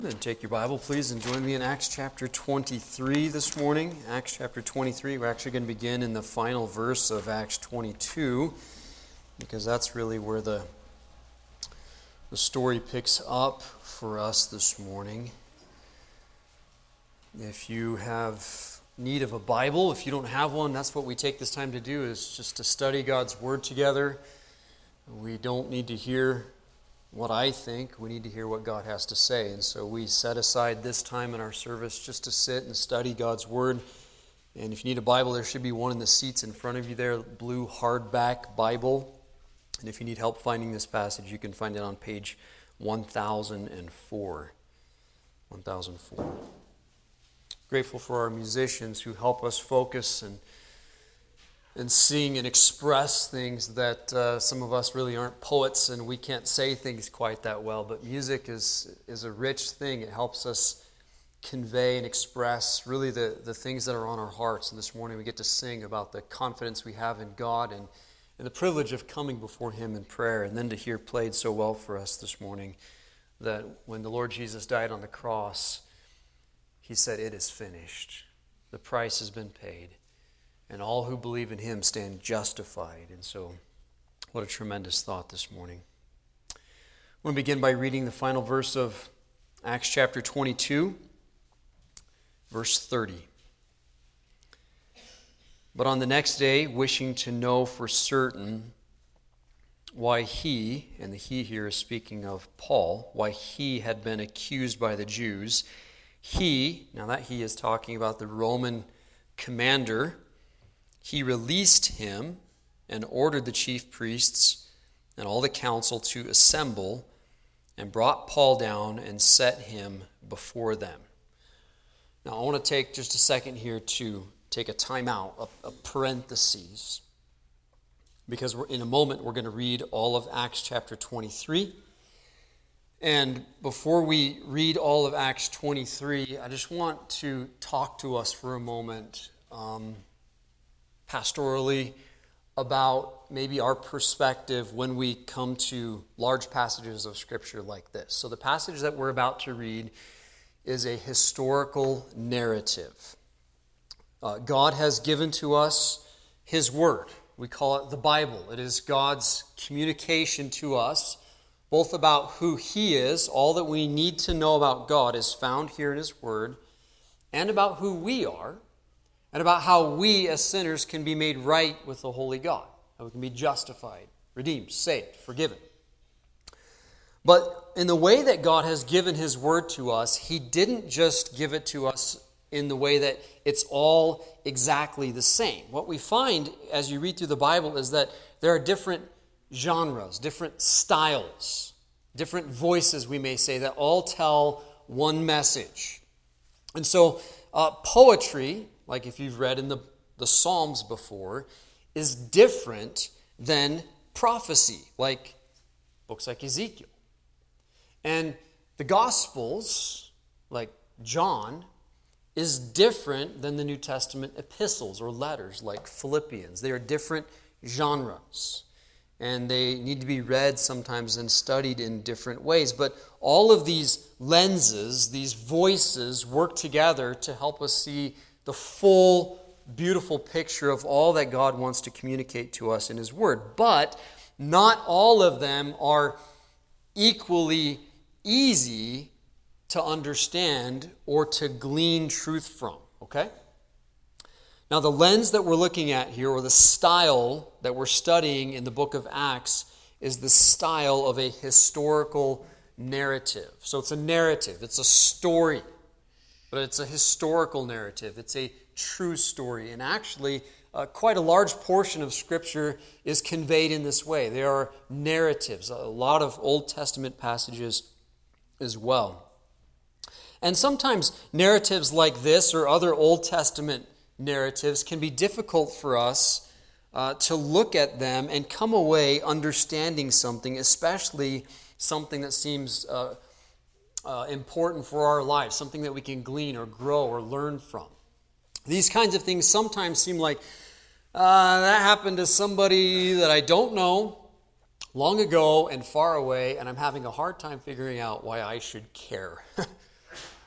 Then take your Bible, please, and join me in Acts chapter 23 this morning. Acts chapter 23, we're actually going to begin in the final verse of Acts 22, because that's really where the story picks up for us this morning. If you have need of a Bible, if you don't have one, that's what we take this time to do, is just to study God's Word together. We don't need to hear what I think, we need to hear what God has to say. And so we set aside this time in our service just to sit and study God's Word. And if you need a Bible, there should be one in the seats in front of you there, blue hardback Bible. And if you need help finding this passage, you can find it on page 1004. 1004. Grateful for our musicians who help us focus and sing and express things that some of us really aren't poets and we can't say things quite that well. But music is a rich thing. It helps us convey and express really the things that are on our hearts. And this morning we get to sing about the confidence we have in God and the privilege of coming before Him in prayer, and then to hear played so well for us this morning that when the Lord Jesus died on the cross, He said, "It is finished. The price has been paid. And all who believe in Him stand justified." And so, what a tremendous thought this morning. I want to begin by reading the final verse of Acts chapter 22, verse 30. "But on the next day, wishing to know for certain why he," and the he here is speaking of Paul, "why he had been accused by the Jews, now that he is talking about the Roman commander, he released him and ordered the chief priests and all the council to assemble and brought Paul down and set him before them." Now, I want to take just a second here to take a time out, a parenthesis, because in a moment we're going to read all of Acts chapter 23. And before we read all of Acts 23, I just want to talk to us for a moment pastorally about maybe our perspective when we come to large passages of Scripture like this. So the passage that we're about to read is a historical narrative. God has given to us His Word. We call it the Bible. It is God's communication to us, both about who He is, all that we need to know about God is found here in His Word, and about who we are, and about how we as sinners can be made right with the holy God. How we can be justified, redeemed, saved, forgiven. But in the way that God has given His Word to us, He didn't just give it to us in the way that it's all exactly the same. What we find as you read through the Bible is that there are different genres, different styles, different voices, we may say, that all tell one message. And so poetry, like if you've read in the Psalms before, is different than prophecy, like books like Ezekiel. And the Gospels, like John, is different than the New Testament epistles or letters like Philippians. They are different genres, and they need to be read sometimes and studied in different ways. But all of these lenses, these voices, work together to help us see the full, beautiful picture of all that God wants to communicate to us in His Word. But not all of them are equally easy to understand or to glean truth from, okay? Now, the lens that we're looking at here, or the style that we're studying in the book of Acts, is the style of a historical narrative. So it's a narrative, it's a story, but it's a historical narrative. It's a true story. And actually, quite a large portion of Scripture is conveyed in this way. There are narratives, a lot of Old Testament passages as well. And sometimes narratives like this or other Old Testament narratives can be difficult for us to look at them and come away understanding something, especially something that seems important for our lives, something that we can glean or grow or learn from. These kinds of things sometimes seem like that happened to somebody that I don't know long ago and far away, and I'm having a hard time figuring out why I should care.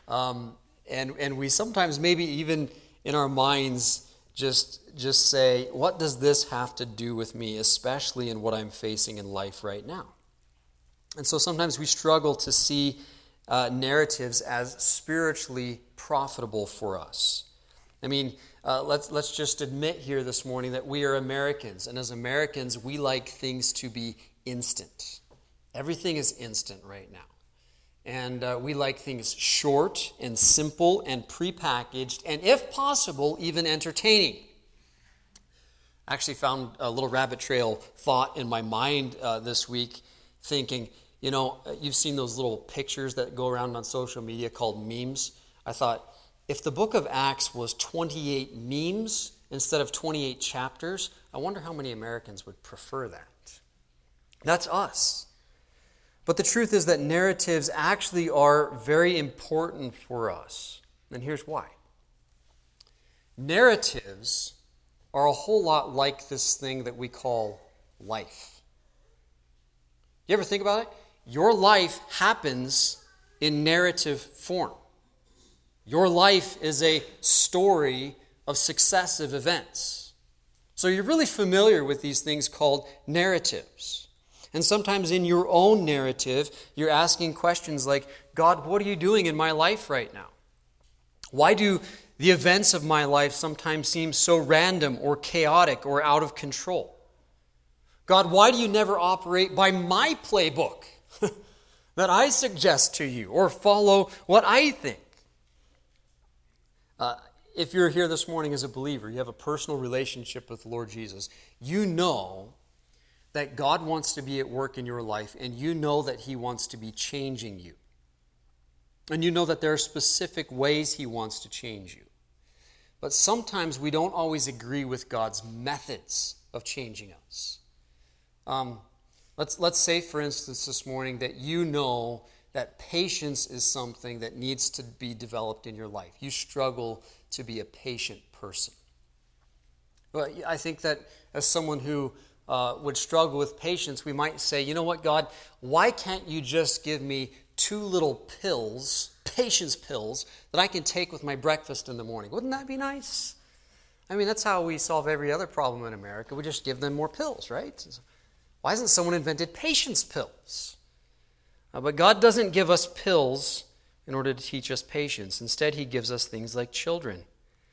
And we sometimes maybe even in our minds just say, what does this have to do with me, especially in what I'm facing in life right now? And so sometimes we struggle to see narratives as spiritually profitable for us. I mean, let's just admit here this morning that we are Americans, and as Americans, we like things to be instant. Everything is instant right now. And we like things short and simple and prepackaged, and if possible, even entertaining. I actually found a little rabbit trail thought in my mind this week, thinking, you've seen those little pictures that go around on social media called memes. I thought, if the book of Acts was 28 memes instead of 28 chapters, I wonder how many Americans would prefer that. That's us. But the truth is that narratives actually are very important for us. And here's why. Narratives are a whole lot like this thing that we call life. You ever think about it? Your life happens in narrative form. Your life is a story of successive events. So you're really familiar with these things called narratives. And sometimes in your own narrative, you're asking questions like, God, what are you doing in my life right now? Why do the events of my life sometimes seem so random or chaotic or out of control? God, why do you never operate by my playbook that I suggest to you or follow what I think? If you're here this morning as a believer, you have a personal relationship with the Lord Jesus, you know that God wants to be at work in your life, and you know that He wants to be changing you. And you know that there are specific ways He wants to change you. But sometimes we don't always agree with God's methods of changing us. Let's say, for instance, this morning that you know that patience is something that needs to be developed in your life. You struggle to be a patient person. Well, I think that as someone who would struggle with patience, we might say, you know what, God, why can't you just give me 2 little pills, patience pills, that I can take with my breakfast in the morning? Wouldn't that be nice? I mean, that's how we solve every other problem in America. We just give them more pills, right? Why hasn't someone invented patience pills? But God doesn't give us pills in order to teach us patience. Instead, He gives us things like children.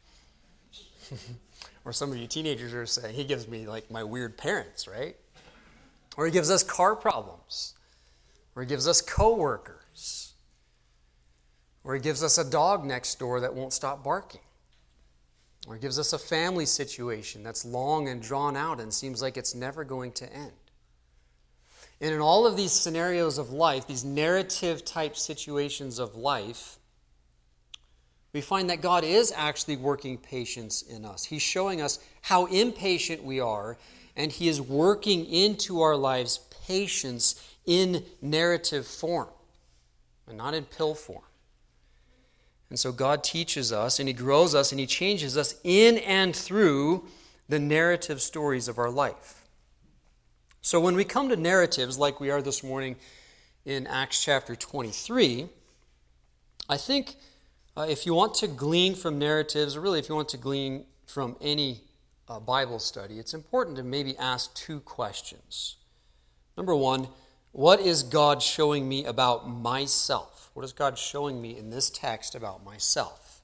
Or some of you teenagers are saying, He gives me like my weird parents, right? Or He gives us car problems. Or He gives us coworkers. Or He gives us a dog next door that won't stop barking. Or He gives us a family situation that's long and drawn out and seems like it's never going to end. And in all of these scenarios of life, these narrative-type situations of life, we find that God is actually working patience in us. He's showing us how impatient we are, and He is working into our lives patience in narrative form, and not in pill form. And so God teaches us, and He grows us, and He changes us in and through the narrative stories of our life. So when we come to narratives like we are this morning in Acts chapter 23, I think if you want to glean from narratives, or really if you want to glean from any Bible study, it's important to maybe ask 2 questions. Number 1, what is God showing me about myself? What is God showing me in this text about myself?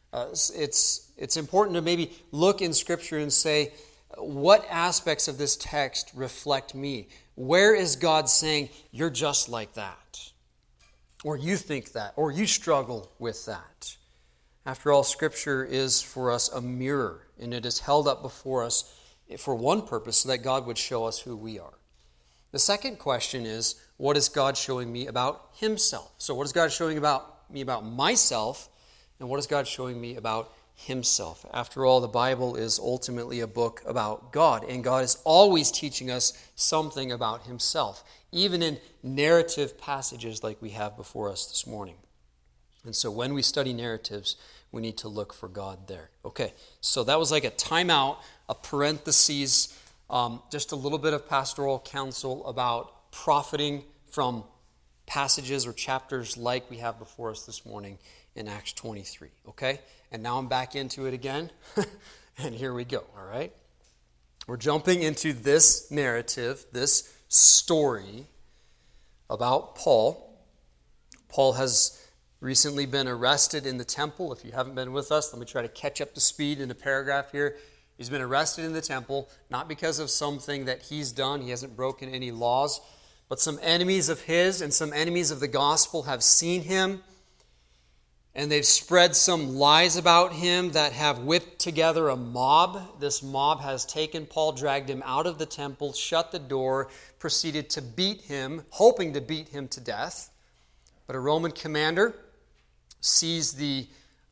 It's important to maybe look in Scripture and say, what aspects of this text reflect me? Where is God saying, you're just like that? Or you think that, or you struggle with that? After all, Scripture is for us a mirror, and it is held up before us for one purpose, so that God would show us who we are. The second question is, what is God showing me about Himself? So what is God showing me about myself, and what is God showing me about Himself? After all, the Bible is ultimately a book about God, and God is always teaching us something about Himself, even in narrative passages like we have before us this morning. And so when we study narratives, we need to look for God there. Okay, so that was like a timeout, a parentheses, just a little bit of pastoral counsel about profiting from passages or chapters like we have before us this morning in Acts 23, okay? And now I'm back into it again, and here we go, all right? We're jumping into this narrative, this story about Paul. Paul has recently been arrested in the temple. If you haven't been with us, let me try to catch up to speed in a paragraph here. He's been arrested in the temple, not because of something that he's done. He hasn't broken any laws, but some enemies of his and some enemies of the gospel have seen him, and they've spread some lies about him that have whipped together a mob. This mob has taken Paul, dragged him out of the temple, shut the door, proceeded to beat him, hoping to beat him to death. But a Roman commander sees the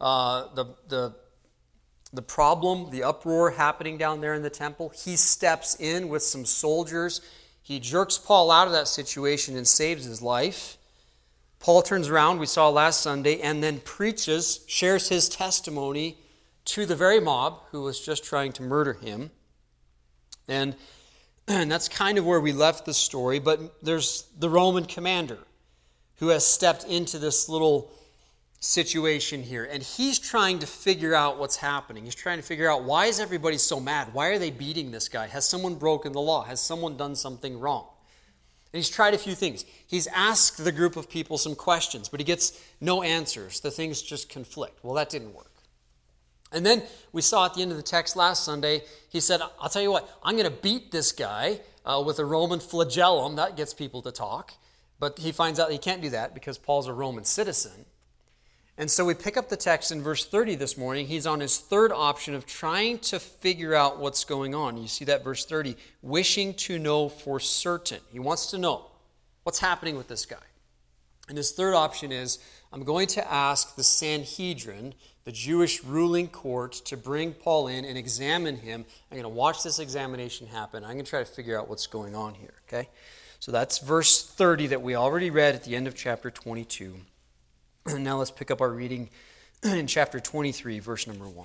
problem, the uproar happening down there in the temple. He steps in with some soldiers. He jerks Paul out of that situation and saves his life. Paul turns around, we saw last Sunday, and then preaches, shares his testimony to the very mob who was just trying to murder him. And that's kind of where we left the story, but there's the Roman commander who has stepped into this little situation here, and he's trying to figure out what's happening. He's trying to figure out, why is everybody so mad? Why are they beating this guy? Has someone broken the law? Has someone done something wrong? And he's tried a few things. He's asked the group of people some questions, but he gets no answers. The things just conflict. Well, that didn't work. And then we saw at the end of the text last Sunday, he said, I'll tell you what, I'm going to beat this guy with a Roman flagellum. That gets people to talk. But he finds out he can't do that because Paul's a Roman citizen. And so we pick up the text in verse 30 this morning. He's on his third option of trying to figure out what's going on. You see that verse 30, wishing to know for certain. He wants to know what's happening with this guy. And his third option is, I'm going to ask the Sanhedrin, the Jewish ruling court, to bring Paul in and examine him. I'm going to watch this examination happen. I'm going to try to figure out what's going on here, okay? So that's verse 30 that we already read at the end of chapter 22. And now let's pick up our reading in chapter 23, verse number 1.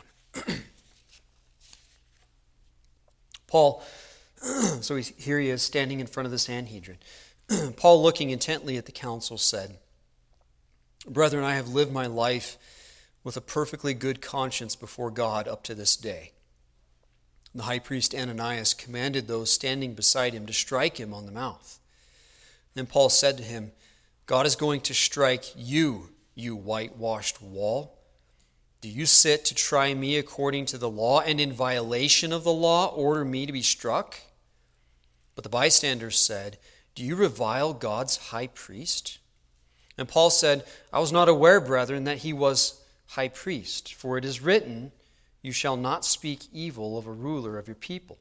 Paul, so here he is standing in front of the Sanhedrin. Paul, looking intently at the council, said, Brethren, I have lived my life with a perfectly good conscience before God up to this day. The high priest Ananias commanded those standing beside him to strike him on the mouth. Then Paul said to him, God is going to strike you, you whitewashed wall. Do you sit to try me according to the law, and in violation of the law order me to be struck? But the bystanders said, Do you revile God's high priest? And Paul said, I was not aware, brethren, that he was high priest, for it is written, You shall not speak evil of a ruler of your people.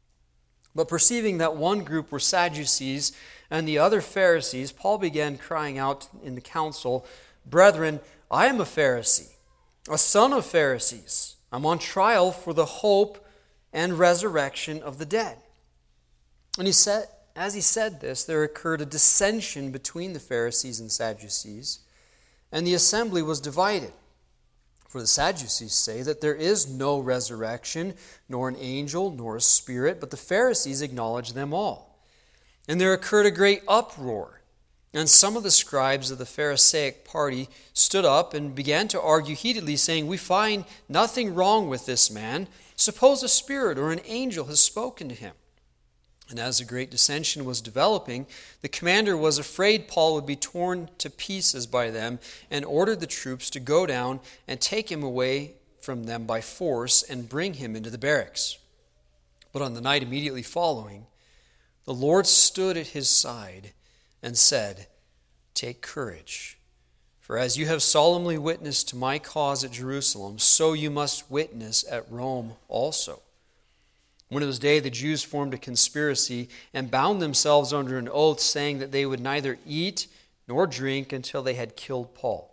But perceiving that one group were Sadducees and the other Pharisees, Paul began crying out in the council, Brethren, I am a Pharisee, a son of Pharisees. I'm on trial for the hope and resurrection of the dead. And he said, as he said this, there occurred a dissension between the Pharisees and Sadducees, and the assembly was divided. For the Sadducees say that there is no resurrection, nor an angel, nor a spirit, but the Pharisees acknowledge them all. And there occurred a great uproar, and some of the scribes of the Pharisaic party stood up and began to argue heatedly, saying, We find nothing wrong with this man. Suppose a spirit or an angel has spoken to him. And as a great dissension was developing, the commander was afraid Paul would be torn to pieces by them and ordered the troops to go down and take him away from them by force and bring him into the barracks. But on the night immediately following, the Lord stood at his side and said, Take courage, for as you have solemnly witnessed to my cause at Jerusalem, so you must witness at Rome also. When it was day, the Jews formed a conspiracy and bound themselves under an oath, saying that they would neither eat nor drink until they had killed Paul.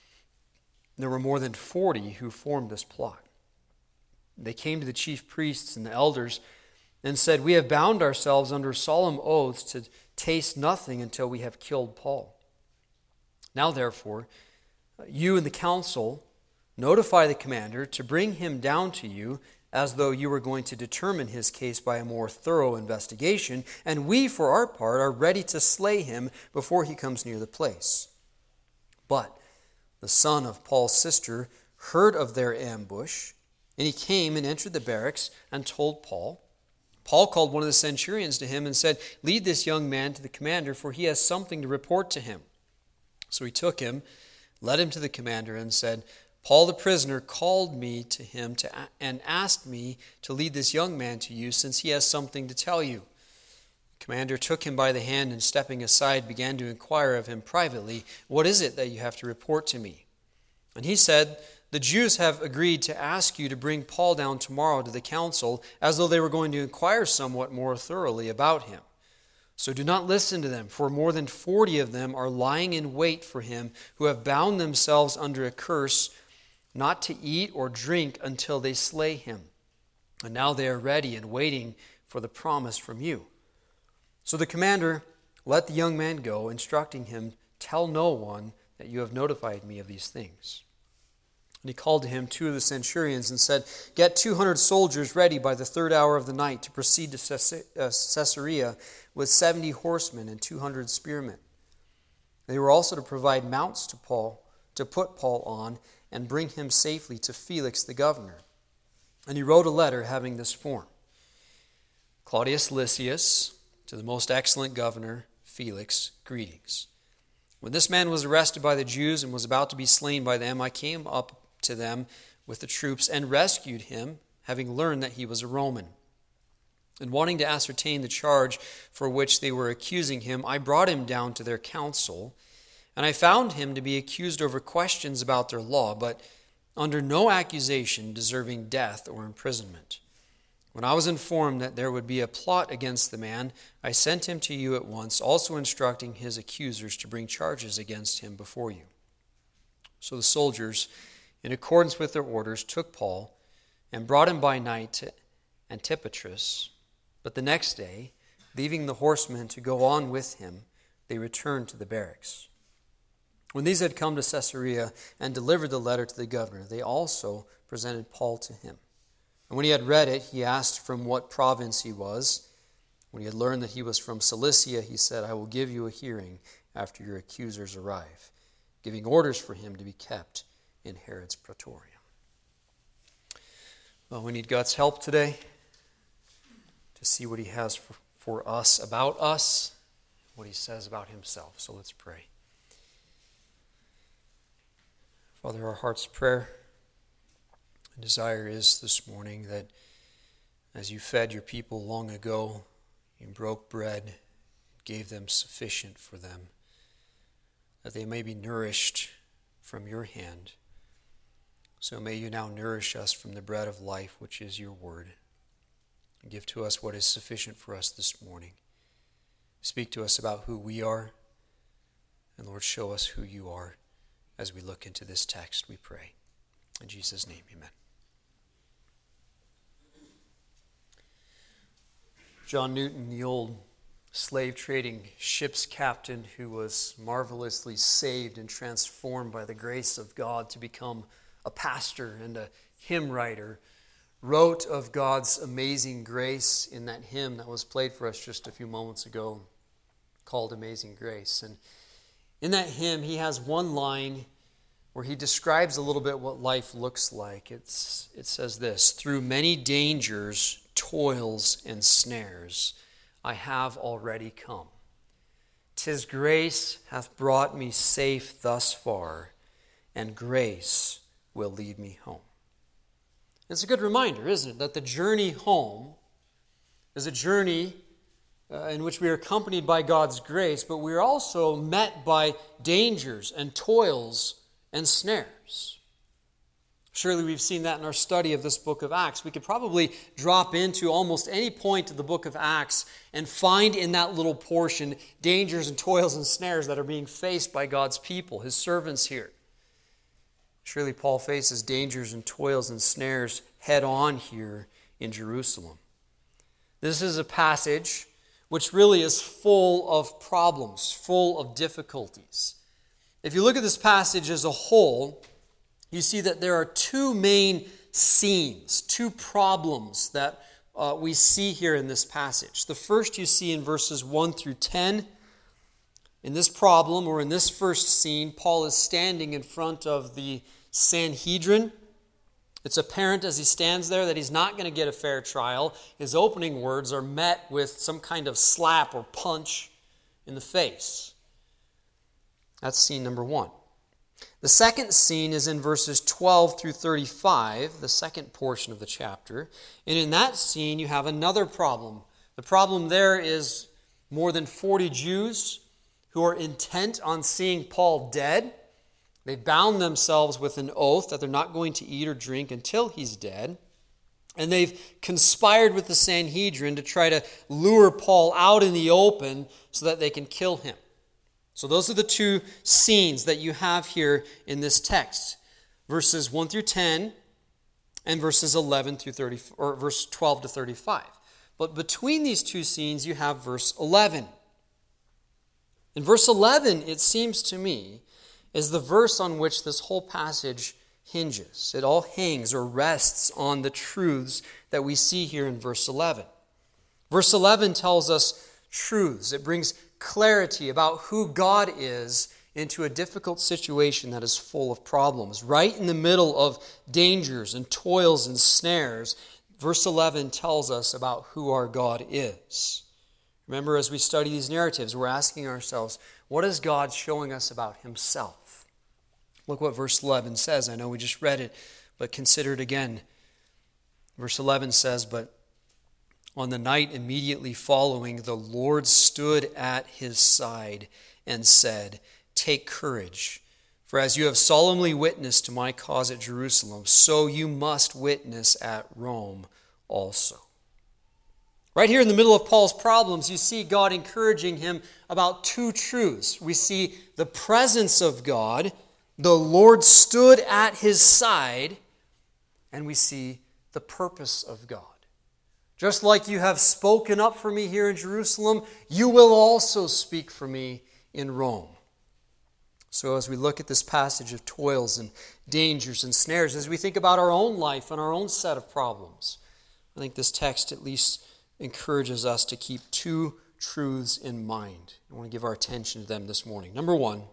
There were more than 40 who formed this plot. They came to the chief priests and the elders and said, We have bound ourselves under solemn oaths to taste nothing until we have killed Paul. Now, therefore, you and the council notify the commander to bring him down to you as though you were going to determine his case by a more thorough investigation, and we, for our part, are ready to slay him before he comes near the place." But the son of Paul's sister heard of their ambush, and he came and entered the barracks and told Paul. Paul called one of the centurions to him and said, "Lead this young man to the commander, for he has something to report to him." So he took him, led him to the commander, and said, "Paul the prisoner called me to him and asked me to lead this young man to you, since he has something to tell you." The commander took him by the hand and, stepping aside, began to inquire of him privately, "What is it that you have to report to me?" And he said, "The Jews have agreed to ask you to bring Paul down tomorrow to the council, as though they were going to inquire somewhat more thoroughly about him. So do not listen to them, for more than 40 of them are lying in wait for him, who have bound themselves under a curse not to eat or drink until they slay him. And now they are ready and waiting for the promise from you." So the commander let the young man go, instructing him, "Tell no one that you have notified me of these things." And he called to him 2 of the centurions and said, "Get 200 soldiers ready by the 3rd hour of the night to proceed to Caesarea with 70 horsemen and 200 spearmen." They were also to provide mounts to put Paul on and bring him safely to Felix the governor. And he wrote a letter having this form: "Claudius Lysias, to the most excellent governor, Felix, greetings. When this man was arrested by the Jews and was about to be slain by them, I came up to them with the troops and rescued him, having learned that he was a Roman. And wanting to ascertain the charge for which they were accusing him, I brought him down to their council, and I found him to be accused over questions about their law, but under no accusation deserving death or imprisonment. When I was informed that there would be a plot against the man, I sent him to you at once, also instructing his accusers to bring charges against him before you." So the soldiers, in accordance with their orders, took Paul and brought him by night to Antipatris. But the next day, leaving the horsemen to go on with him, they returned to the barracks. When these had come to Caesarea and delivered the letter to the governor, they also presented Paul to him. And when he had read it, he asked from what province he was. When he had learned that he was from Cilicia, he said, "I will give you a hearing after your accusers arrive," giving orders for him to be kept in Herod's praetorium. Well, we need God's help today to see what he has for us, about us, what he says about himself. So let's pray. Father, our heart's prayer and desire is this morning that as you fed your people long ago, you broke bread, gave them sufficient for them, that they may be nourished from your hand. So may you now nourish us from the bread of life, which is your word. And give to us what is sufficient for us this morning. Speak to us about who we are, and Lord, show us who you are as we look into this text, we pray. In Jesus' name, amen. John Newton, the old slave-trading ship's captain who was marvelously saved and transformed by the grace of God to become a pastor and a hymn writer, wrote of God's amazing grace in that hymn that was played for us just a few moments ago called Amazing Grace. And in that hymn, he has one line where he describes a little bit what life looks like. It says this: "Through many dangers, toils, and snares, I have already come. 'Tis grace hath brought me safe thus far, and grace will lead me home." It's a good reminder, isn't it, that the journey home is a journey in which we are accompanied by God's grace, but we are also met by dangers and toils and snares. Surely we've seen that in our study of this book of Acts. We could probably drop into almost any point of the book of Acts and find in that little portion dangers and toils and snares that are being faced by God's people, his servants here. Surely Paul faces dangers and toils and snares head on here in Jerusalem. This is a passage which really is full of problems, full of difficulties. If you look at this passage as a whole, you see that there are two main scenes, two problems that we see here in this passage. The first you see in verses 1 through 10. In this problem, or in this first scene, Paul is standing in front of the Sanhedrin. It's apparent as he stands there that he's not going to get a fair trial. His opening words are met with some kind of slap or punch in the face. That's scene number 1. The second scene is in verses 12 through 35, the second portion of the chapter. And in that scene, you have another problem. The problem there is more than 40 Jews who are intent on seeing Paul dead. They bound themselves with an oath that they're not going to eat or drink until he's dead. And they've conspired with the Sanhedrin to try to lure Paul out in the open so that they can kill him. So those are the two scenes that you have here in this text. Verses 1 through 10 and verses 11 through 30, or verse 12 to 35. But between these two scenes, you have verse 11. In verse 11, it seems to me, is the verse on which this whole passage hinges. It all hangs or rests on the truths that we see here in verse 11. Verse 11 tells us truths. It brings clarity about who God is into a difficult situation that is full of problems. Right in the middle of dangers and toils and snares, verse 11 tells us about who our God is. Remember, as we study these narratives, we're asking ourselves, what is God showing us about himself? Look what verse 11 says. I know we just read it, but consider it again. Verse 11 says, "But on the night immediately following, the Lord stood at his side and said, 'Take courage, for as you have solemnly witnessed to my cause at Jerusalem, so you must witness at Rome also.'" Right here in the middle of Paul's problems, you see God encouraging him about two truths. We see the presence of God, the Lord stood at his side, and we see the purpose of God. Just like you have spoken up for me here in Jerusalem, you will also speak for me in Rome. So as we look at this passage of toils and dangers and snares, as we think about our own life and our own set of problems, I think this text at least encourages us to keep two truths in mind. I want to give our attention to them this morning. Number 1,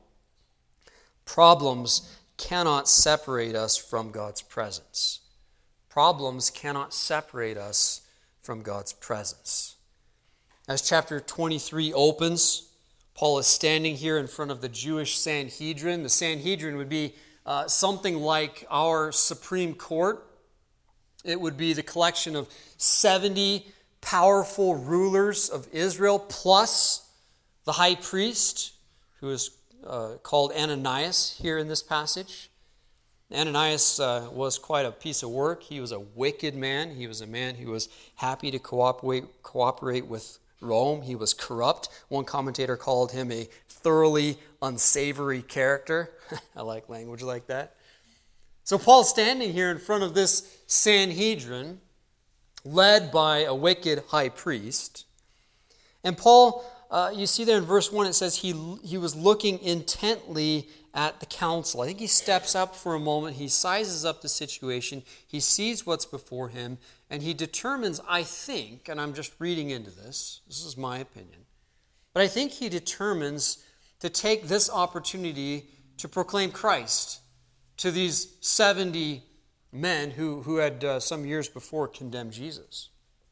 problems cannot separate us from God's presence. Problems cannot separate us from God's presence. As chapter 23 opens, Paul is standing here in front of the Jewish Sanhedrin. The Sanhedrin would be something like our Supreme Court. It would be the collection of 70 powerful rulers of Israel, plus the high priest, who is called Ananias here in this passage. Ananias was quite a piece of work. He was a wicked man. He was a man who was happy to cooperate with Rome. He was corrupt. One commentator called him a thoroughly unsavory character. I like language like that. So Paul's standing here in front of this Sanhedrin, led by a wicked high priest. And Paul, you see there in verse 1, it says he was looking intently at the council. I think he steps up for a moment, he sizes up the situation, he sees what's before him, and he determines, I think, and I'm just reading into this is my opinion, but I think he determines to take this opportunity to proclaim Christ to these 70 men who had some years before condemned Jesus.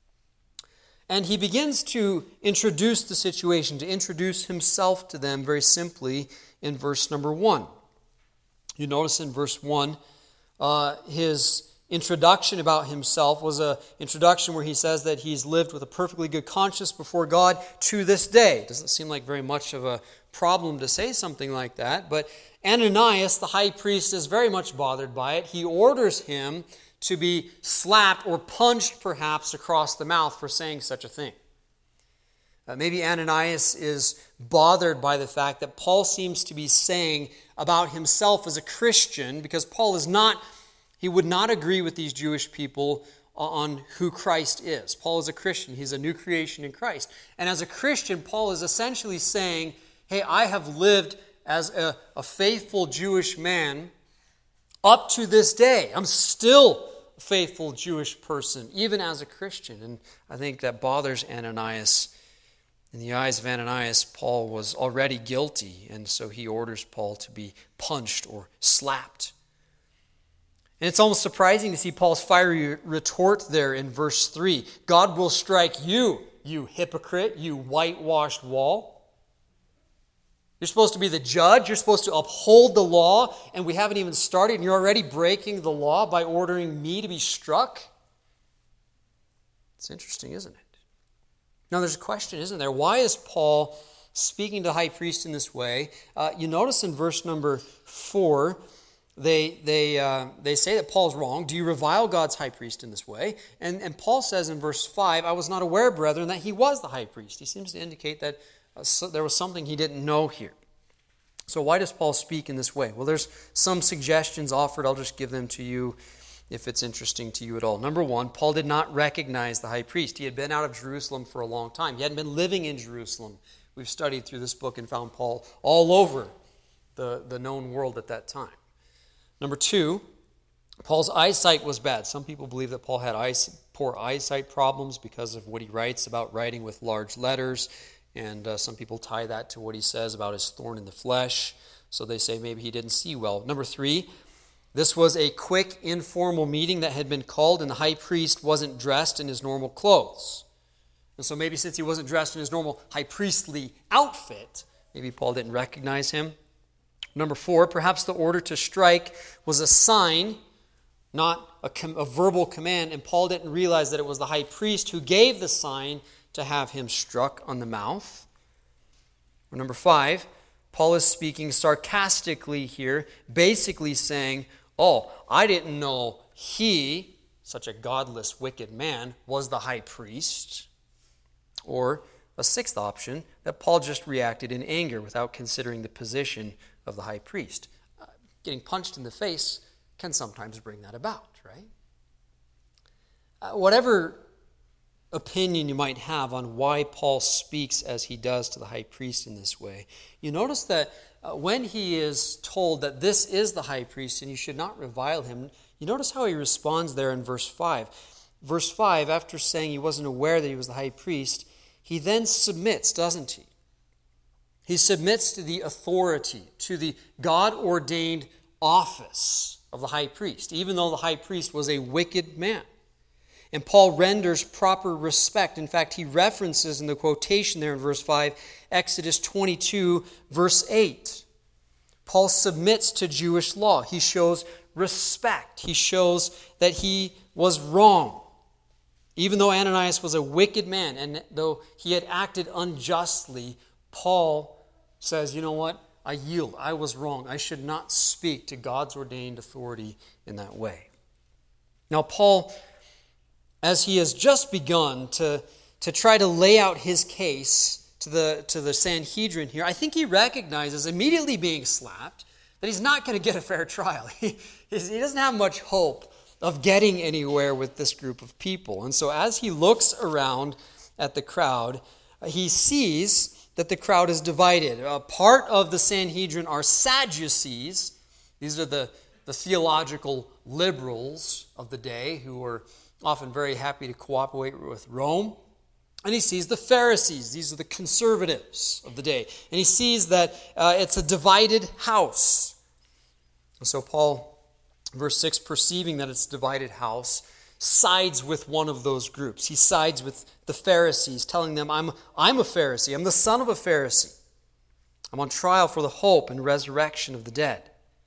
And he begins to introduce the situation, to introduce himself to them very simply in verse number 1. You notice in verse 1, his introduction about himself was an introduction where he says that he's lived with a perfectly good conscience before God to this day. Doesn't seem like very much of a problem to say something like that, but Ananias, the high priest, is very much bothered by it. He orders him to be slapped or punched, perhaps, across the mouth for saying such a thing. Maybe Ananias is bothered by the fact that Paul seems to be saying about himself as a Christian, because Paul he would not agree with these Jewish people on who Christ is. Paul is a Christian. He's a new creation in Christ. And as a Christian, Paul is essentially saying, hey, I have lived as a faithful Jewish man up to this day. I'm still faithful Jewish person, even as a Christian. And I think that bothers Ananias. In the eyes of Ananias, Paul was already guilty, and so he orders Paul to be punched or slapped. And it's almost surprising to see Paul's fiery retort there in verse 3. God will strike you, you hypocrite, you whitewashed wall. You're supposed to be the judge. You're supposed to uphold the law, and we haven't even started, and you're already breaking the law by ordering me to be struck. It's interesting, isn't it? Now, there's a question, isn't there? Why is Paul speaking to the high priest in this way? You notice in verse number 4, they say that Paul's wrong. Do you revile God's high priest in this way? And Paul says in verse 5, I was not aware, brethren, that he was the high priest. He seems to indicate that there was something he didn't know here. So why does Paul speak in this way? Well, there's some suggestions offered. I'll just give them to you if it's interesting to you at all. Number one, Paul did not recognize the high priest. He had been out of Jerusalem for a long time. He hadn't been living in Jerusalem. We've studied through this book and found Paul all over the known world at that time. Number two, Paul's eyesight was bad. Some people believe that Paul had poor eyesight problems because of what he writes about writing with large letters, and some people tie that to what he says about his thorn in the flesh. So they say maybe he didn't see well. Number three, this was a quick, informal meeting that had been called, and the high priest wasn't dressed in his normal clothes. And so maybe since he wasn't dressed in his normal high priestly outfit, maybe Paul didn't recognize him. Number four, perhaps the order to strike was a sign, not a verbal command, and Paul didn't realize that it was the high priest who gave the sign to have him struck on the mouth. Or number five, Paul is speaking sarcastically here, basically saying, oh, I didn't know he, such a godless, wicked man, was the high priest. Or a sixth option, that Paul just reacted in anger without considering the position of the high priest. Getting punched in the face can sometimes bring that about, right? Whatever opinion you might have on why Paul speaks as he does to the high priest in this way, you notice that when he is told that this is the high priest and you should not revile him, you notice how he responds there in verse 5. Verse 5, after saying he wasn't aware that he was the high priest, he then submits, doesn't he? He submits to the authority, to the God-ordained office of the high priest, even though the high priest was a wicked man. And Paul renders proper respect. In fact, he references in the quotation there in verse 5, Exodus 22, verse 8. Paul submits to Jewish law. He shows respect. He shows that he was wrong. Even though Ananias was a wicked man, and though he had acted unjustly, Paul says, you know what? I yield. I was wrong. I should not speak to God's ordained authority in that way. Now, Paul, as he has just begun to try to lay out his case to the Sanhedrin here, I think he recognizes, immediately being slapped, that he's not going to get a fair trial. He doesn't have much hope of getting anywhere with this group of people. And so as he looks around at the crowd, he sees that the crowd is divided. Part of the Sanhedrin are Sadducees. These are the theological liberals of the day who were often very happy to cooperate with Rome. And he sees the Pharisees. These are the conservatives of the day. And he sees that it's a divided house. And so Paul, verse 6, perceiving that it's a divided house, sides with one of those groups. He sides with the Pharisees, telling them, I'm a Pharisee. I'm the son of a Pharisee. I'm on trial for the hope and resurrection of the dead.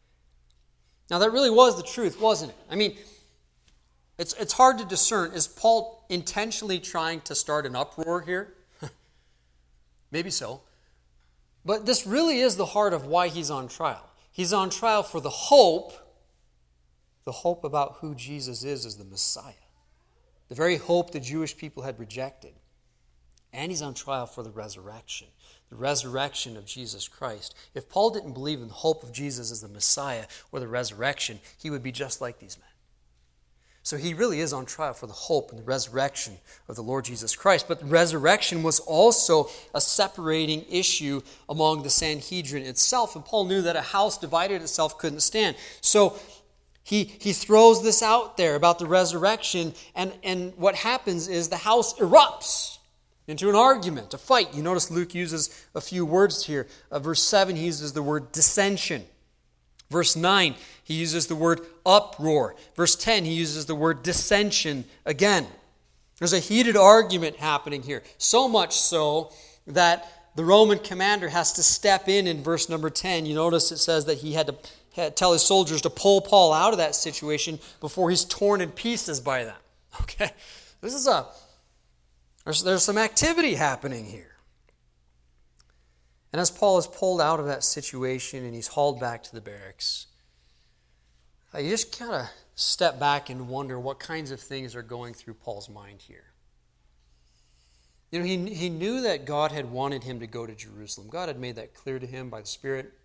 Now that really was the truth, wasn't it? I mean, it's hard to discern. Is Paul intentionally trying to start an uproar here? Maybe so. But this really is the heart of why he's on trial. He's on trial for the hope about who Jesus is as the Messiah. The very hope the Jewish people had rejected. And he's on trial for the resurrection of Jesus Christ. If Paul didn't believe in the hope of Jesus as the Messiah or the resurrection, he would be just like these men. So he really is on trial for the hope and the resurrection of the Lord Jesus Christ. But the resurrection was also a separating issue among the Sanhedrin itself. And Paul knew that a house divided itself couldn't stand. So He throws this out there about the resurrection, and what happens is the house erupts into an argument, a fight. You notice Luke uses a few words here. Verse 7, he uses the word dissension. Verse 9, he uses the word uproar. Verse 10, he uses the word dissension again. There's a heated argument happening here. So much so that the Roman commander has to step in verse number 10. You notice it says that he had to tell his soldiers to pull Paul out of that situation before he's torn in pieces by them. Okay? There's some activity happening here. And as Paul is pulled out of that situation and he's hauled back to the barracks, you just kind of step back and wonder what kinds of things are going through Paul's mind here. You know, he knew that God had wanted him to go to Jerusalem. God had made that clear to him by the Spirit.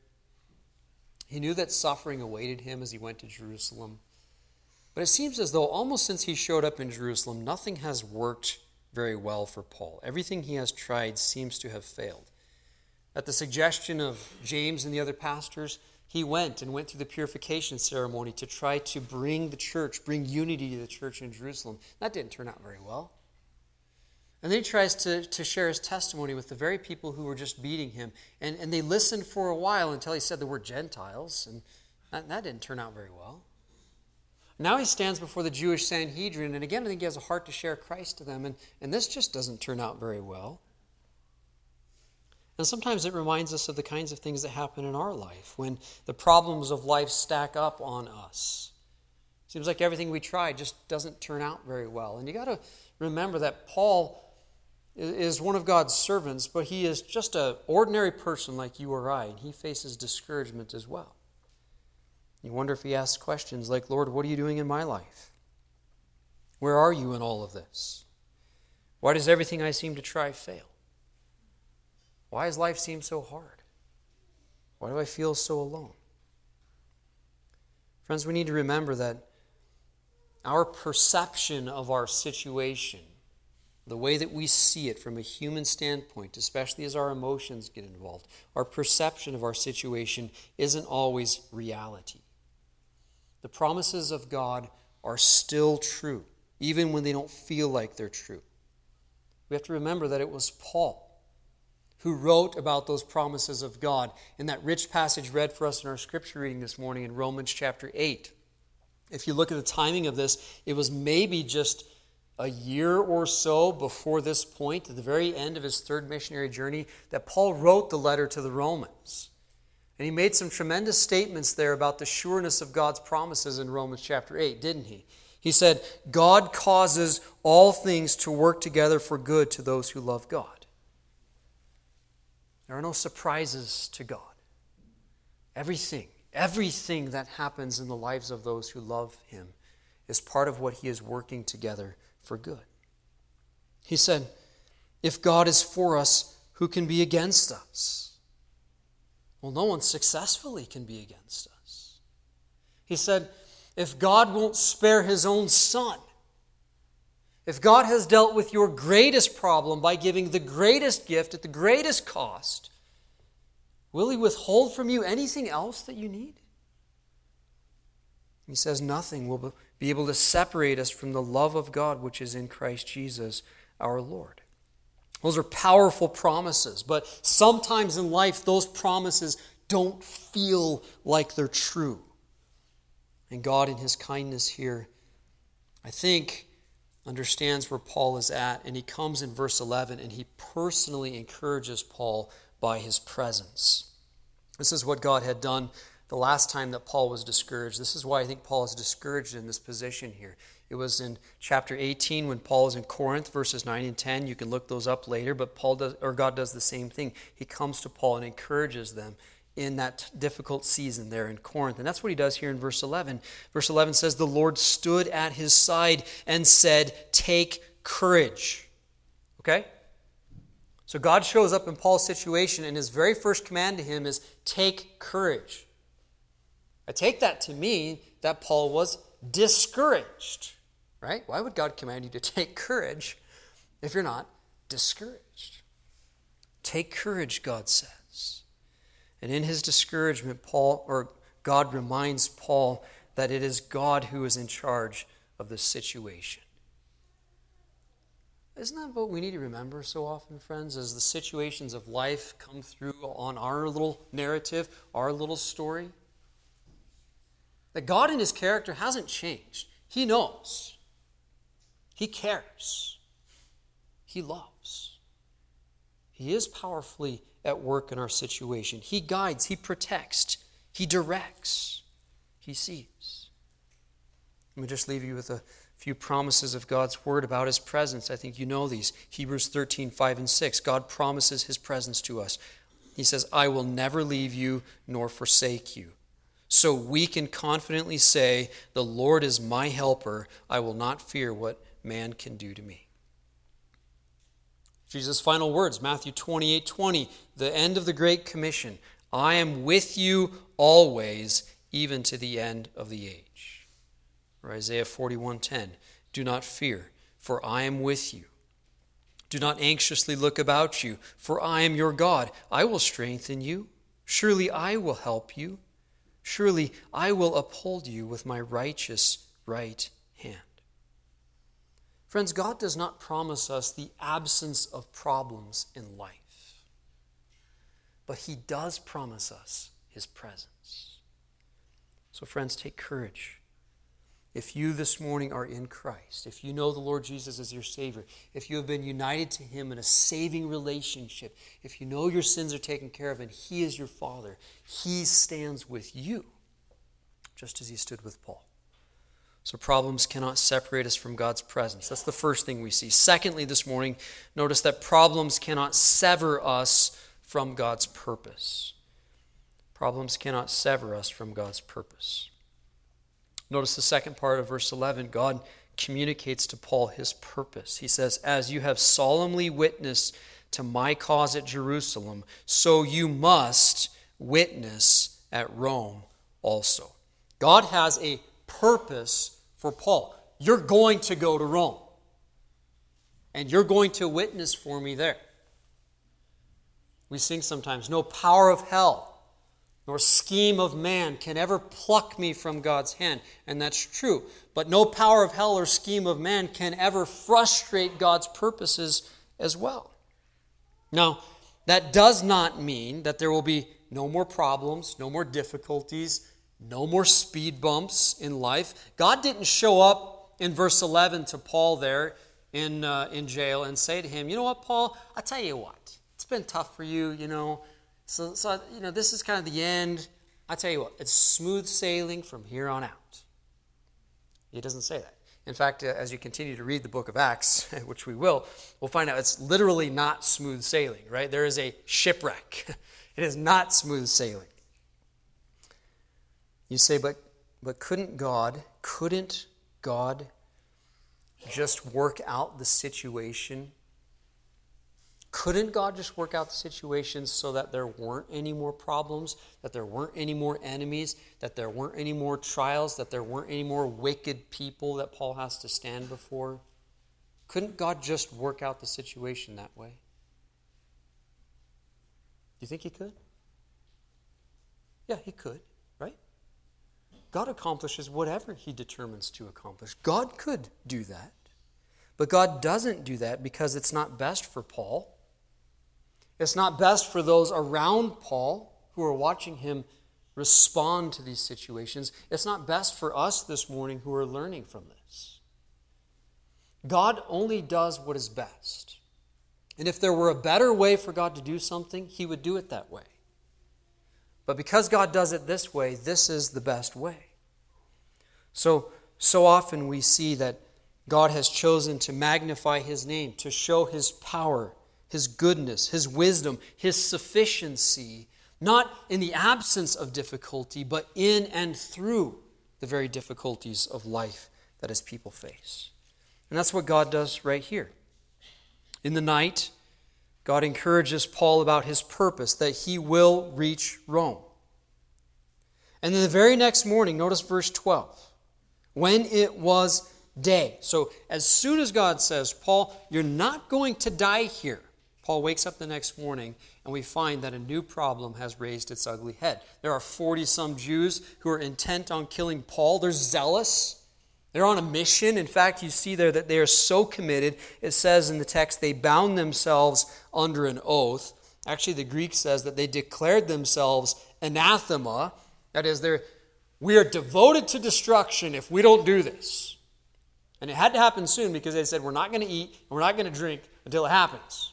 He knew that suffering awaited him as he went to Jerusalem. But it seems as though almost since he showed up in Jerusalem, nothing has worked very well for Paul. Everything he has tried seems to have failed. At the suggestion of James and the other pastors, he went through the purification ceremony to try to bring unity to the church in Jerusalem. That didn't turn out very well. And then he tries to share his testimony with the very people who were just beating him. And they listened for a while until he said the word Gentiles, and that didn't turn out very well. Now he stands before the Jewish Sanhedrin, and again I think he has a heart to share Christ to them, and this just doesn't turn out very well. And sometimes it reminds us of the kinds of things that happen in our life when the problems of life stack up on us. Seems like everything we try just doesn't turn out very well. And you got to remember that Paul is one of God's servants, but he is just an ordinary person like you or I, and he faces discouragement as well. You wonder if he asks questions like, Lord, what are you doing in my life? Where are you in all of this? Why does everything I seem to try fail? Why does life seem so hard? Why do I feel so alone? Friends, we need to remember that our perception of our situation, the way that we see it from a human standpoint, especially as our emotions get involved, our perception of our situation isn't always reality. The promises of God are still true, even when they don't feel like they're true. We have to remember that it was Paul who wrote about those promises of God in that rich passage read for us in our scripture reading this morning in Romans chapter 8. If you look at the timing of this, it was maybe just a year or so before this point, at the very end of his third missionary journey, that Paul wrote the letter to the Romans. And he made some tremendous statements there about the sureness of God's promises in Romans chapter 8, didn't he? He said, God causes all things to work together for good to those who love God. There are no surprises to God. Everything that happens in the lives of those who love him is part of what he is working together for good. He said, if God is for us, who can be against us? Well, no one successfully can be against us. He said, if God won't spare his own son, if God has dealt with your greatest problem by giving the greatest gift at the greatest cost, will he withhold from you anything else that you need? He says nothing will be able to separate us from the love of God which is in Christ Jesus our Lord. Those are powerful promises, but sometimes in life those promises don't feel like they're true. And God in his kindness here, I think, understands where Paul is at, and he comes in verse 11 and he personally encourages Paul by his presence. This is what God had done the last time that Paul was discouraged. This is why I think Paul is discouraged in this position here. It was in chapter 18 when Paul is in Corinth, verses 9 and 10. You can look those up later, but God does the same thing. He comes to Paul and encourages them in that difficult season there in Corinth. And that's what he does here in verse 11. Verse 11 says, the Lord stood at his side and said, take courage. Okay? So God shows up in Paul's situation, and his very first command to him is, take courage. I take that to mean that Paul was discouraged. Right? Why would God command you to take courage if you're not discouraged? Take courage, God says. And in his discouragement, God reminds Paul that it is God who is in charge of the situation. Isn't that what we need to remember so often, friends, as the situations of life come through on our little narrative, our little story? That God in his character hasn't changed. He knows. He cares. He loves. He is powerfully at work in our situation. He guides. He protects. He directs. He sees. Let me just leave you with a few promises of God's word about his presence. I think you know these. Hebrews 13, 5 and 6. God promises his presence to us. He says, I will never leave you nor forsake you. So we can confidently say, the Lord is my helper. I will not fear what man can do to me. Jesus' final words, Matthew 28, 20, the end of the Great Commission. I am with you always, even to the end of the age. Or Isaiah 41:10, do not fear, for I am with you. Do not anxiously look about you, for I am your God. I will strengthen you. Surely I will help you. Surely I will uphold you with my righteous right hand. Friends, God does not promise us the absence of problems in life, but he does promise us his presence. So friends, take courage. If you this morning are in Christ, if you know the Lord Jesus as your Savior, if you have been united to him in a saving relationship, if you know your sins are taken care of and he is your Father, he stands with you, just as he stood with Paul. So problems cannot separate us from God's presence. That's the first thing we see. Secondly, this morning, notice that problems cannot sever us from God's purpose. Problems cannot sever us from God's purpose. Notice the second part of verse 11. God communicates to Paul his purpose. He says, as you have solemnly witnessed to my cause at Jerusalem, so you must witness at Rome also. God has a purpose for Paul. You're going to go to Rome, and you're going to witness for me there. We sing sometimes, no power of hell nor scheme of man can ever pluck me from God's hand. And that's true. But no power of hell or scheme of man can ever frustrate God's purposes as well. Now, that does not mean that there will be no more problems, no more difficulties, no more speed bumps in life. God didn't show up in verse 11 to Paul there in jail and say to him, you know what, Paul, I'll tell you what. It's been tough for you, So this is kind of the end. I tell you what, it's smooth sailing from here on out. He doesn't say that. In fact, as you continue to read the book of Acts, which we will, we'll find out it's literally not smooth sailing, right? There is a shipwreck. It is not smooth sailing. You say, but couldn't God just work out the situation? Couldn't God just work out the situation so that there weren't any more problems, that there weren't any more enemies, that there weren't any more trials, that there weren't any more wicked people that Paul has to stand before? Couldn't God just work out the situation that way? Do you think he could? Yeah, he could, right? God accomplishes whatever he determines to accomplish. God could do that. But God doesn't do that because it's not best for Paul. It's not best for those around Paul who are watching him respond to these situations. It's not best for us this morning who are learning from this. God only does what is best. And if there were a better way for God to do something, he would do it that way. But because God does it this way, this is the best way. So often we see that God has chosen to magnify his name, to show his power, his goodness, his wisdom, his sufficiency, not in the absence of difficulty, but in and through the very difficulties of life that his people face. And that's what God does right here. In the night, God encourages Paul about his purpose, that he will reach Rome. And then the very next morning, notice verse 12, when it was day. So as soon as God says, Paul, you're not going to die here. Paul wakes up the next morning, and we find that a new problem has raised its ugly head. There are 40-some Jews who are intent on killing Paul. They're zealous. They're on a mission. In fact, you see there that they are so committed. It says in the text, they bound themselves under an oath. Actually, the Greek says that they declared themselves anathema. That is, we are devoted to destruction if we don't do this. And it had to happen soon because they said, we're not going to eat and we're not going to drink until it happens.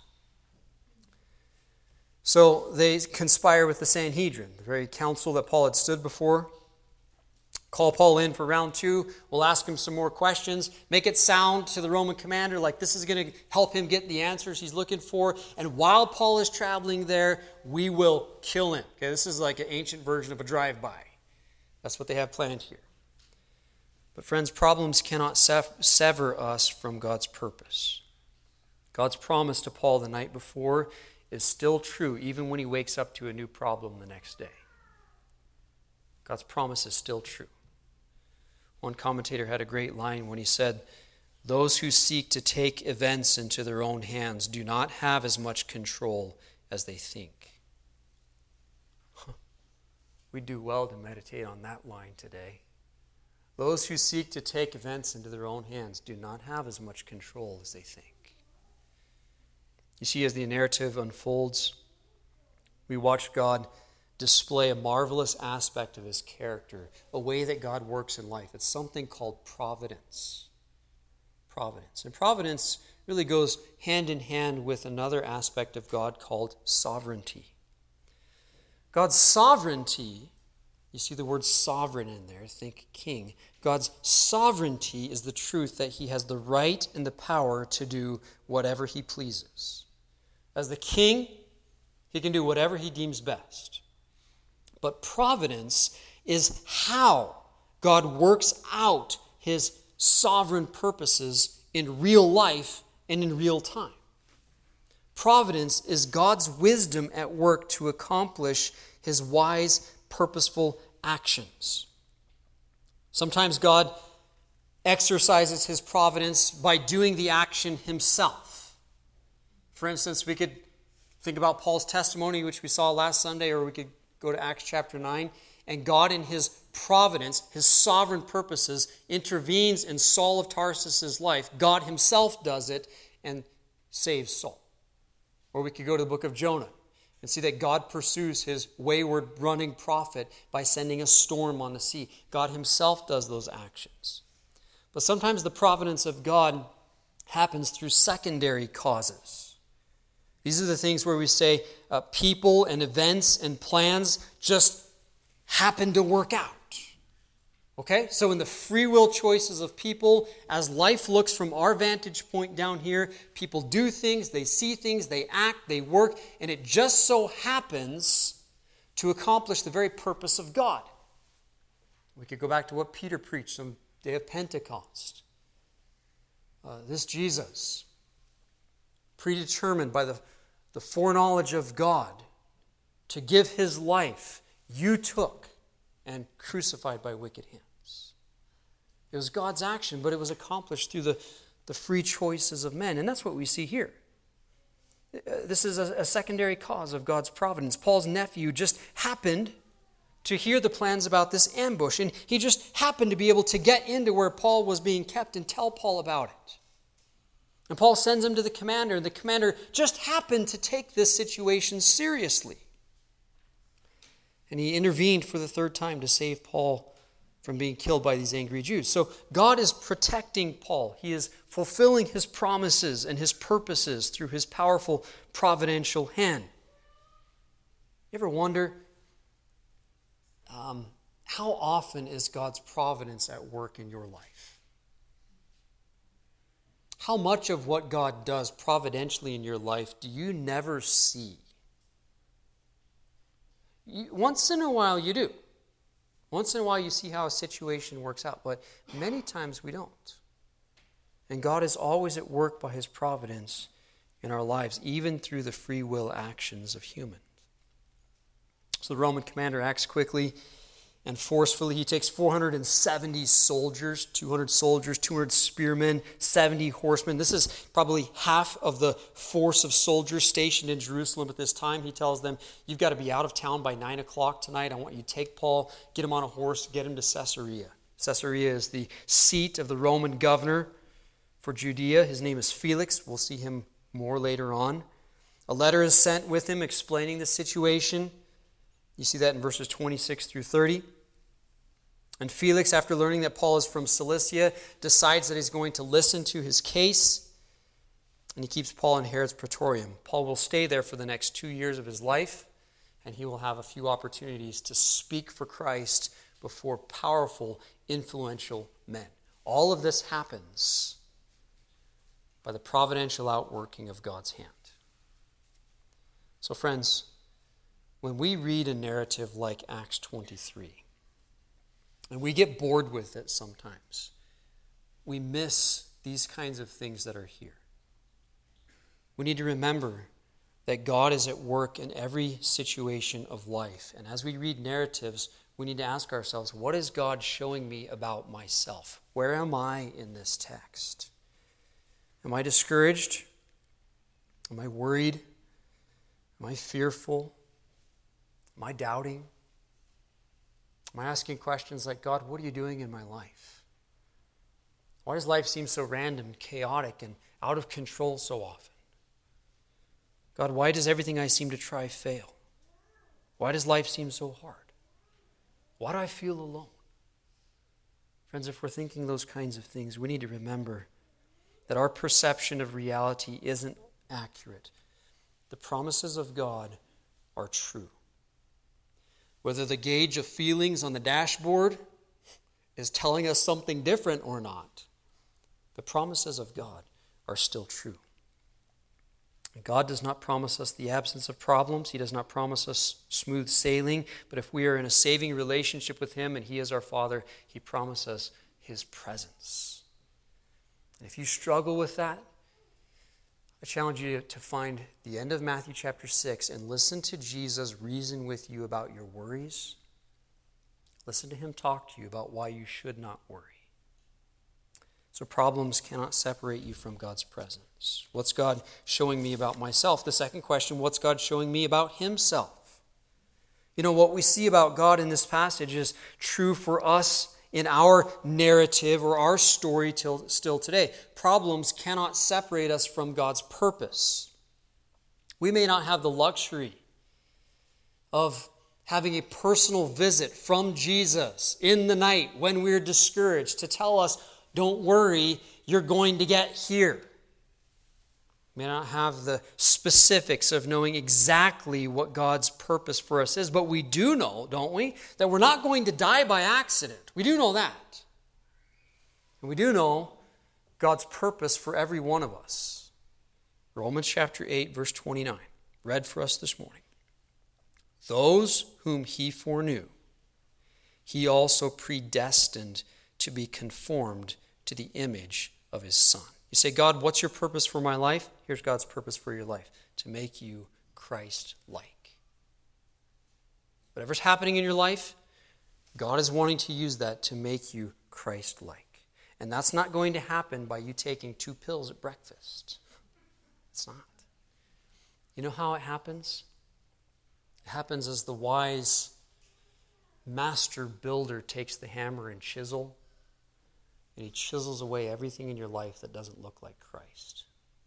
So they conspire with the Sanhedrin, the very council that Paul had stood before. Call Paul in for round 2. We'll ask him some more questions. Make it sound to the Roman commander like this is going to help him get the answers he's looking for. And while Paul is traveling there, we will kill him. Okay, this is like an ancient version of a drive-by. That's what they have planned here. But friends, problems cannot sever us from God's purpose. God's promise to Paul the night before is still true even when he wakes up to a new problem the next day. God's promise is still true. One commentator had a great line when he said, "Those who seek to take events into their own hands do not have as much control as they think." We do well to meditate on that line today. Those who seek to take events into their own hands do not have as much control as they think. You see, as the narrative unfolds, we watch God display a marvelous aspect of his character, a way that God works in life. It's something called providence. Providence. And providence really goes hand in hand with another aspect of God called sovereignty. God's sovereignty, you see the word sovereign in there, think king. God's sovereignty is the truth that he has the right and the power to do whatever he pleases. As the king, he can do whatever he deems best. But providence is how God works out his sovereign purposes in real life and in real time. Providence is God's wisdom at work to accomplish his wise, purposeful actions. Sometimes God exercises his providence by doing the action himself. For instance, we could think about Paul's testimony, which we saw last Sunday, or we could go to Acts chapter 9, and God in his providence, his sovereign purposes, intervenes in Saul of Tarsus' life. God himself does it and saves Saul. Or we could go to the book of Jonah and see that God pursues his wayward running prophet by sending a storm on the sea. God himself does those actions. But sometimes the providence of God happens through secondary causes. These are the things where we say people and events and plans just happen to work out. Okay? So in the free will choices of people, as life looks from our vantage point down here, people do things, they see things, they act, they work, and it just so happens to accomplish the very purpose of God. We could go back to what Peter preached on the day of Pentecost. This Jesus, predetermined by the foreknowledge of God to give his life, you took and crucified by wicked hands. It was God's action, but it was accomplished through the free choices of men. And that's what we see here. This is a secondary cause of God's providence. Paul's nephew just happened to hear the plans about this ambush, and he just happened to be able to get into where Paul was being kept and tell Paul about it. And Paul sends him to the commander, and the commander just happened to take this situation seriously. And he intervened for the third time to save Paul from being killed by these angry Jews. So God is protecting Paul. He is fulfilling his promises and his purposes through his powerful providential hand. You ever wonder how often is God's providence at work in your life? How much of what God does providentially in your life do you never see? Once in a while you do. Once in a while you see how a situation works out, but many times we don't. And God is always at work by his providence in our lives, even through the free will actions of humans. So the Roman commander acts quickly, and forcefully. He takes 470 soldiers, 200 soldiers, 200 spearmen, 70 horsemen. This is probably half of the force of soldiers stationed in Jerusalem at this time. He tells them, you've got to be out of town by 9 o'clock tonight. I want you to take Paul, get him on a horse, get him to Caesarea. Caesarea is the seat of the Roman governor for Judea. His name is Felix. We'll see him more later on. A letter is sent with him explaining the situation. You see that in verses 26 through 30. And Felix, after learning that Paul is from Cilicia, decides that he's going to listen to his case. And he keeps Paul in Herod's Praetorium. Paul will stay there for the next 2 years of his life, and he will have a few opportunities to speak for Christ before powerful, influential men. All of this happens by the providential outworking of God's hand. So friends, when we read a narrative like Acts 23, and we get bored with it sometimes, we miss these kinds of things that are here. We need to remember that God is at work in every situation of life. And as we read narratives, we need to ask ourselves, what is God showing me about myself? Where am I in this text? Am I discouraged? Am I worried? Am I fearful? Am I doubting? Am I asking questions like, God, what are you doing in my life? Why does life seem so random, chaotic, and out of control so often? God, why does everything I seem to try fail? Why does life seem so hard? Why do I feel alone? Friends, if we're thinking those kinds of things, we need to remember that our perception of reality isn't accurate. The promises of God are true. Whether the gauge of feelings on the dashboard is telling us something different or not, the promises of God are still true. God does not promise us the absence of problems. He does not promise us smooth sailing. But if we are in a saving relationship with Him and He is our Father, He promises us His presence. And if you struggle with that, I challenge you to find the end of Matthew chapter 6 and listen to Jesus reason with you about your worries. Listen to Him talk to you about why you should not worry. So problems cannot separate you from God's presence. What's God showing me about myself? The second question, what's God showing me about Himself? You know, what we see about God in this passage is true for us in our narrative or our story still today. Problems cannot separate us from God's purpose. We may not have the luxury of having a personal visit from Jesus in the night when we're discouraged to tell us, don't worry, you're going to get here. We may not have the specifics of knowing exactly what God's purpose for us is, but we do know, don't we, that we're not going to die by accident. We do know that. And we do know God's purpose for every one of us. Romans chapter 8, verse 29, read for us this morning. Those whom He foreknew, He also predestined to be conformed to the image of His Son. You say, God, what's your purpose for my life? Here's God's purpose for your life, to make you Christ-like. Whatever's happening in your life, God is wanting to use that to make you Christ-like. And that's not going to happen by you taking 2 pills at breakfast. It's not. You know how it happens? It happens as the wise master builder takes the hammer and chisel, and he chisels away everything in your life that doesn't look like Christ.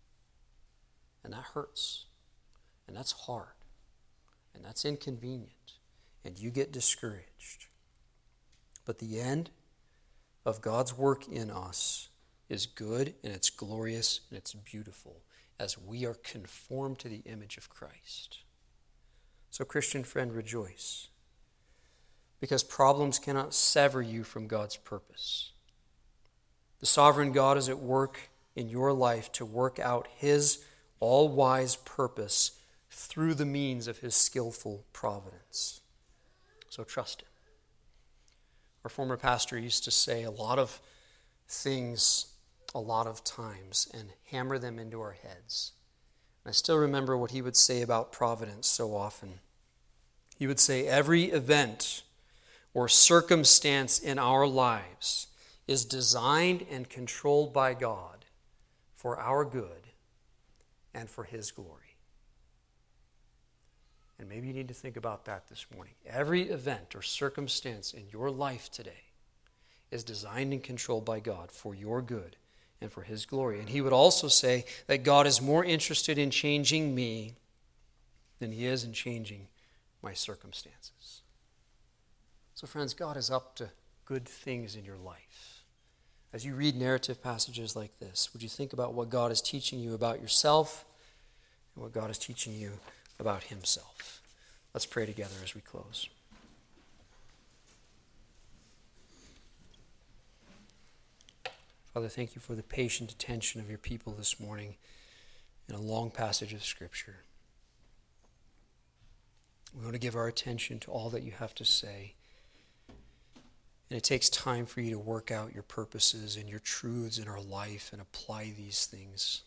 And that hurts. And that's hard. And that's inconvenient. And you get discouraged. But the end of God's work in us is good, and it's glorious, and it's beautiful as we are conformed to the image of Christ. So, Christian friend, rejoice. Because problems cannot sever you from God's purpose. The sovereign God is at work in your life to work out His all-wise purpose through the means of His skillful providence. So trust Him. Our former pastor used to say a lot of things a lot of times and hammer them into our heads. And I still remember what he would say about providence so often. He would say, every event or circumstance in our lives is designed and controlled by God for our good and for His glory. And maybe you need to think about that this morning. Every event or circumstance in your life today is designed and controlled by God for your good and for His glory. And he would also say that God is more interested in changing me than He is in changing my circumstances. So friends, God is up to good things in your life. As you read narrative passages like this, would you think about what God is teaching you about yourself and what God is teaching you about Himself? Let's pray together as we close. Father, thank you for the patient attention of your people this morning in a long passage of Scripture. We want to give our attention to all that you have to say. And it takes time for you to work out your purposes and your truths in our life and apply these things.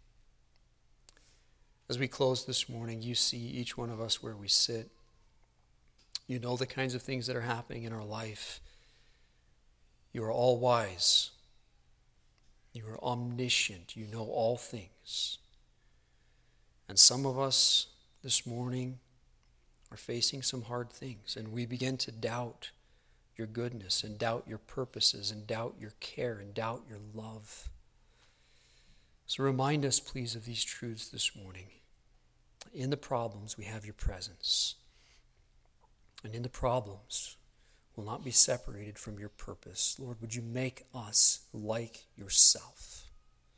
As we close this morning, you see each one of us where we sit. You know the kinds of things that are happening in our life. You are all wise. You are omniscient. You know all things. And some of us this morning are facing some hard things, and we begin to doubt your goodness and doubt your purposes and doubt your care and doubt your love. So remind us, please, of these truths this morning. In the problems, we have your presence. And in the problems, we'll not be separated from your purpose. Lord, would you make us like yourself?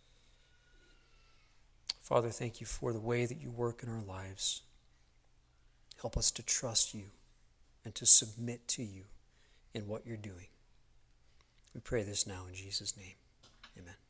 Father, thank you for the way that you work in our lives. Help us to trust you and to submit to you in what you're doing. We pray this now in Jesus' name. Amen.